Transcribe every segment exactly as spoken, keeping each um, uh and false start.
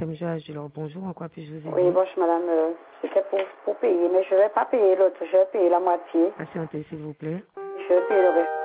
Madame Joachim, alors bonjour, en quoi puis-je vous aider? Oui, bonjour madame, euh, c'était pour, pour payer, mais je ne vais pas payer l'autre, je vais payer la moitié. Patientez, s'il vous plaît. Je vais payer le reste.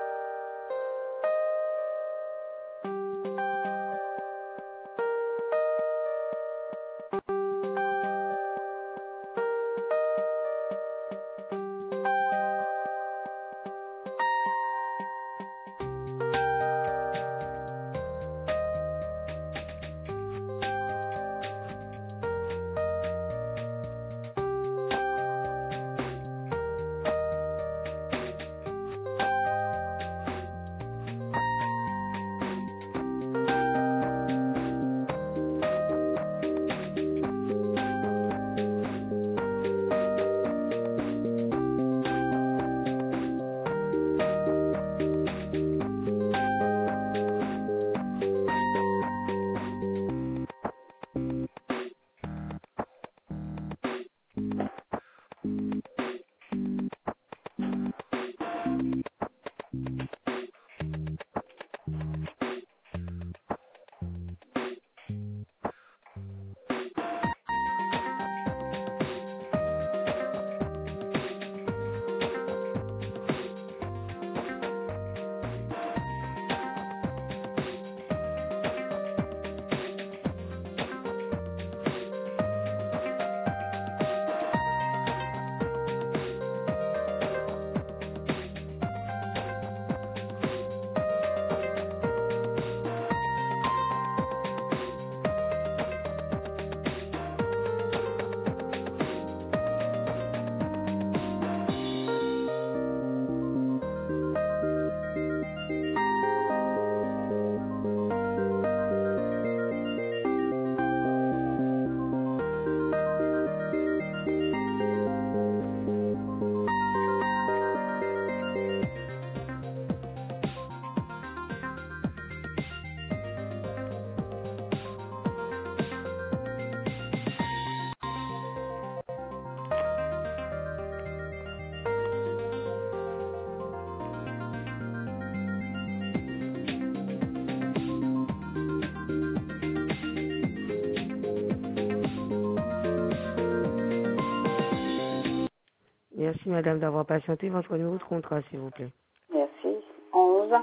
Merci madame d'avoir patienté. Votre numéro de contrat, s'il vous plaît. Merci. onze,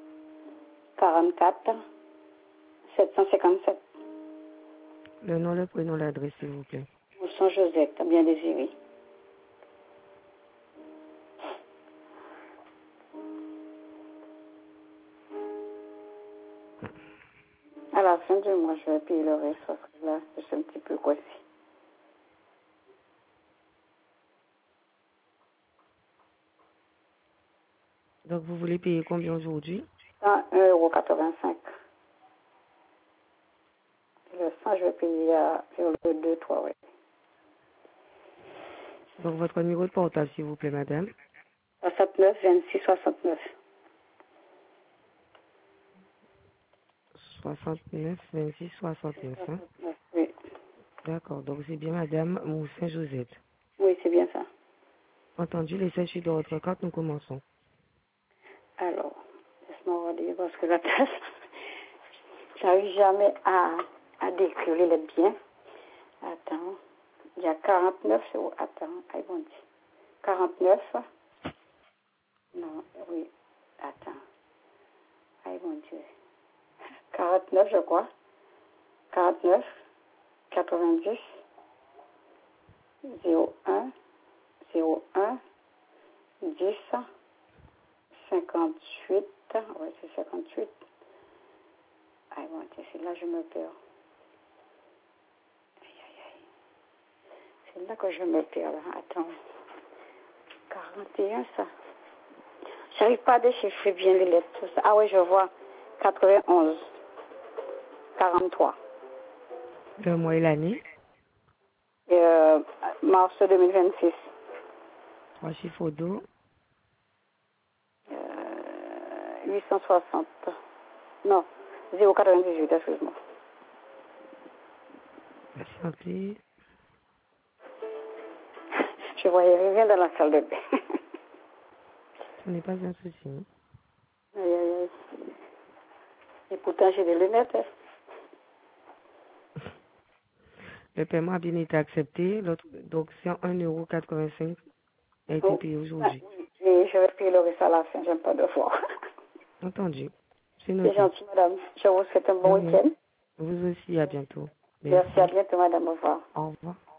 quarante-quatre, sept cent cinquante-sept. Le nom, le prénom, l'adresse, s'il vous plaît. Mousson Josette, bien désiré. À la fin du mois, je vais payer le reste, parce que là, je suis un petit peu coincée. Donc vous voulez payer combien aujourd'hui? cent un euro quatre-vingt-cinq. Le cent, je vais payer à, sur le deux, trois, oui. Donc votre numéro de portable, s'il vous plaît, madame. soixante-neuf, vingt-six, soixante-neuf. soixante-neuf, vingt-six, soixante-neuf. Hein? soixante-neuf, oui. D'accord, donc c'est bien madame Moussin Josette. Oui, c'est bien ça. Entendu, les sachets de votre carte, nous commençons. Alors, laisse-moi relire parce que la tâche, j'arrive jamais à, à décrire les lettres bien. Attends, il y a quarante-neuf, c'est où? Attends, aïe bon Dieu. quarante-neuf, non, oui, attends, aïe bon Dieu. quarante-neuf, je crois. quarante-neuf, quatre-vingt-dix, zéro un, zéro un, dix, cinquante-huit, oui, c'est cinquante-huit. Aïe bon Dieu, c'est là que je me perds. Aïe, aïe, aïe. C'est là que je me perds, là. Attends. quarante et un, ça. J'arrive pas à déchiffrer bien les lettres. Tout ça. Ah oui, je vois. quatre-vingt-onze. quarante-trois. Le mois et l'année. Euh, mars deux mille vingt-six. Trois chiffres au dos. Euh, huit cent soixante. Non, zéro quatre-vingt-dix-huit, excuse-moi. Patientez. Je voyais rien dans la salle de bain. Ce n'est pas un souci. Aïe, aïe, aïe. Et pourtant, j'ai des lunettes. Hein. Le paiement a bien été accepté. L'autre, donc, c'est un euro quatre-vingt-cinq a été Oh, payé aujourd'hui. et je vais payer le reste à la fin, j'aime pas de fois. Entendu. C'est C'est noté. gentil, madame. Je vous souhaite un bon De rien. week-end. Vous aussi, à bientôt. Merci, Merci. à bientôt, madame. Au revoir. Au revoir.